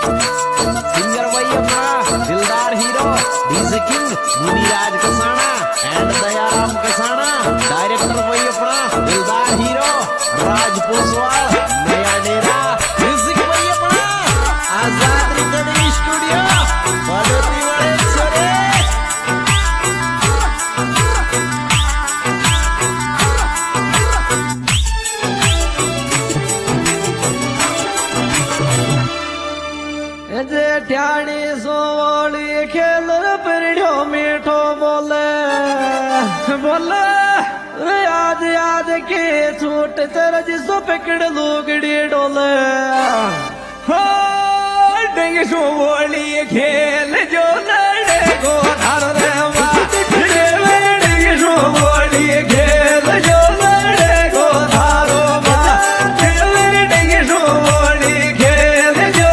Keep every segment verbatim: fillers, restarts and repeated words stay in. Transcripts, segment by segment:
Singer भाई अपना दिलदार hero DJ king Muniraj Kasana and Dayaram Kasana. Director भाई अपना दिलदार हीरो राज पोसवाल नया डेरा। म्यूजिक भाई अपना आजाद रिकॉर्डिंग स्टूडियो बड़ोती वाले छोरे। जेठानी सोवली खेल पिरियो मीठो बोले बोले आज आज के छूट तेरा जिसो पकड़ लुगड़ी डोले हो डेंगे सोवली खेल जो लड़े को धर रे डेंगे सोवली खेल जो लड़े को धारो डेंगे सोवली खेल जो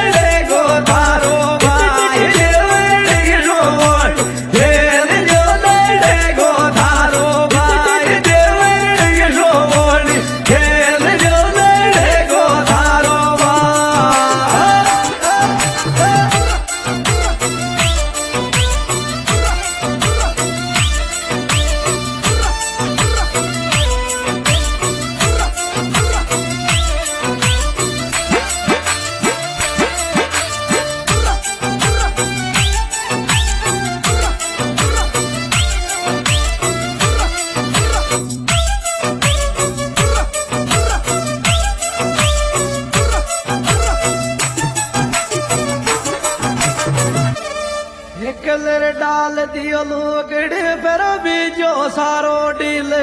कलर डाल दियो लोगड़े फिर बीजो सारो डीले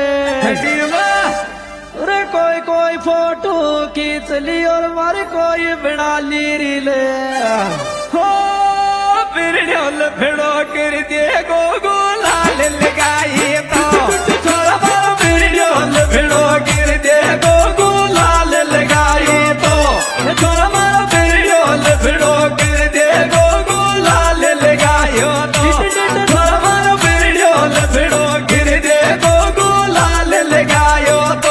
रे कोई कोई फोटो खींच ली और मारे कोई बना ली रीले हो फिर ढोल फिरो कर दे गो गुलाल लगाई तो थोड़ा बार फिर ढोल फिरो कर दे गो गुलाल लगाई तो थोड़ा बार फिर ढोल फिरो कर दे गो गुलाल लगायो तो थोड़ा बार फिर ढोल फिरो कर दे गो गुलाल लगायो तो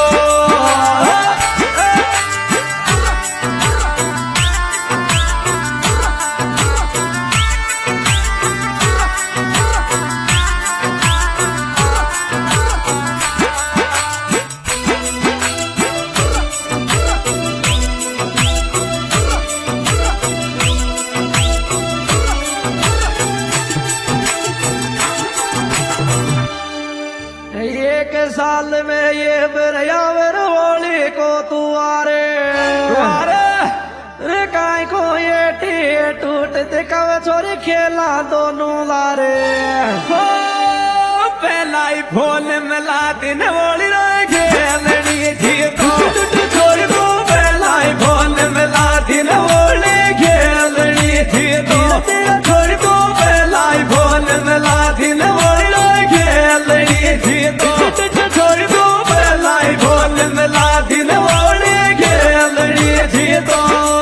एक साल में ये बरयावर होली को तू आरे रे काय को ये टी टूट दिखाव छोरी खेला दोनों लारे हो पहला ही फोन मिला दिन होली रो खेलनी थी तो छोरी को पहला ही फोन मिला दिन होली खेलनी थी तो छोरी को पहला ही फोन मिला दिन होली रो खेलनी थी तो छोरी को पहला ही फोन मिला दिन होली खेलनी थी तो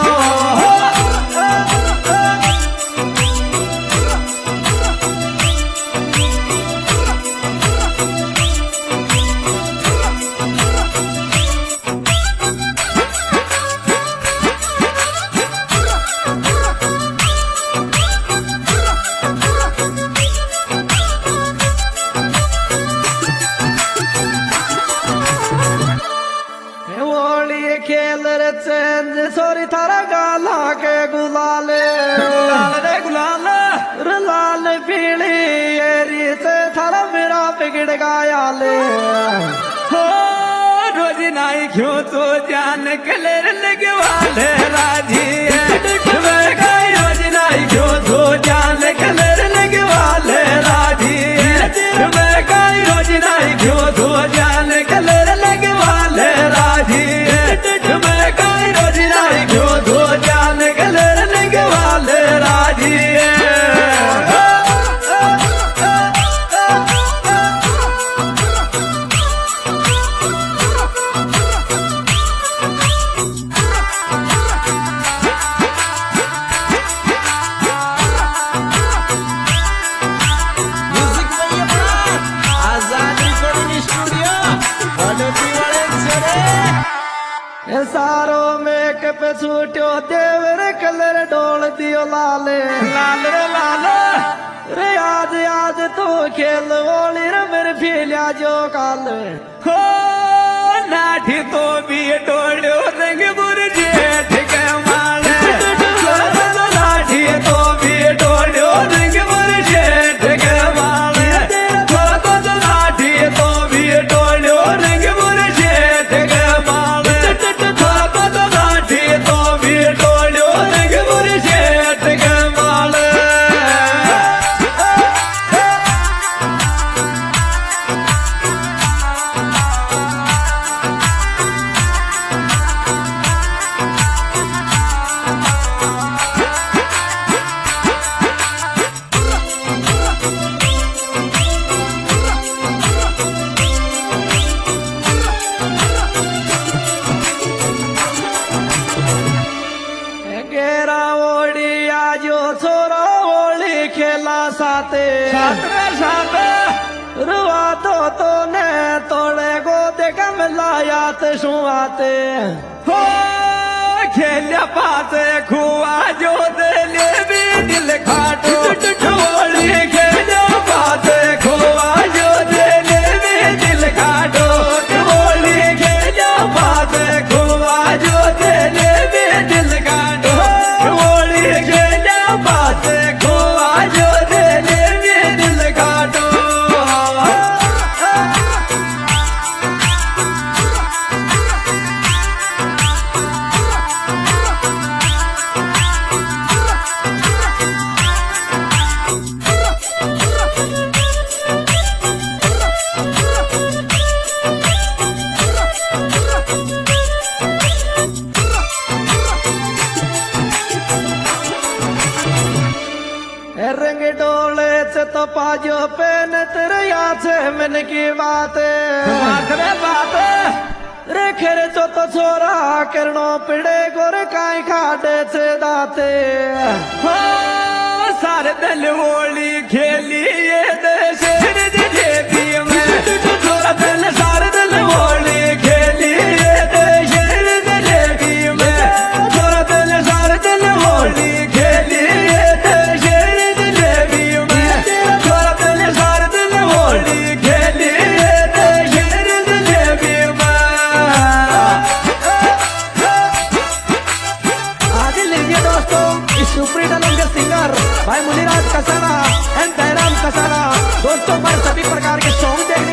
खेल रे चेंज सोरी थारा गाला के गुलाले गुलाल रे गुलाल रे लाल पीली एरी से थारा मेरा बिगड़ गया ले हो रोज नाई क्यों तो जान कलर लगे वाले राजी मैं कहीं रोज नाई क्यों तो जान कलर लगे वाले राजी मैं कहीं रोज नाई क्यों तो जान कलर लगे वाले राजी मैं कहीं रोज नाई क्यों तो जान कलर लगे वाले राजी सारों में के पे छूट्यो देवर कलर डोल दियो लाल लाल रे लाल रे आज आज तू खेल ओली रे मेरे फीलिया जो काल हो नाठी तो भी डोल्यो रंग बुरजे ठिक माले नाठी तो भी डोल्यो रंग बुरजे ठिक माले नाठी तो भी डोल्यो रंग बुरजे ठिक माले नाठी तो भी डोल्यो रंग बुरजे ठिक माले गेरा ओड़ी आजो छोरा ओली खेला साते सातरे साते रुआ तो तो ने तोड़े गो देखा मिलायात शुआते हो खेलिया पासे खुआ जो दिले भी दिल खाटो ढोली खेलिया पासे खुआ जो दिले भी दिल खाटो ढोली खेलिया पासे खुआ जो दिले भी दिल खाटो ढोली खेलिया पासे खुआ जो दिले भी दिल खाटो रंग डोले से तो पाजो पेन तेरे याद से मन की बात माथरे बात रे खेरे चो तो छोरा करनो पिड़े गोर काई खाडे से दाते हो सारे दिल होली खेलिए